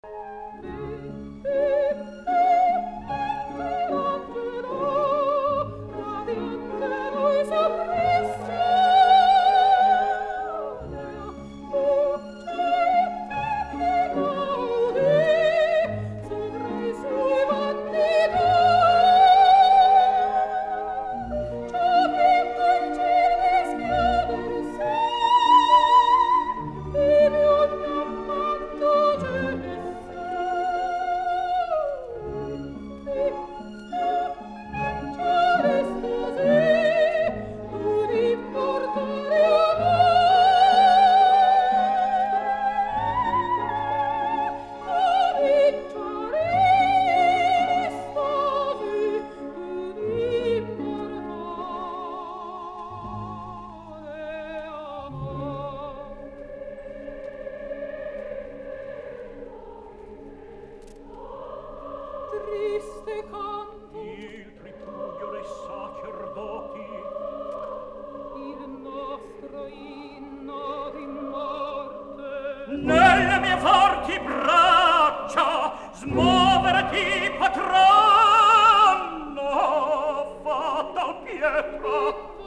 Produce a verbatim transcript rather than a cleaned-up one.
Triste canto, il tripudio dei sacerdoti, il nostro inno di morte. nelle mie forti braccia smuoverti potranno, fatal pietra.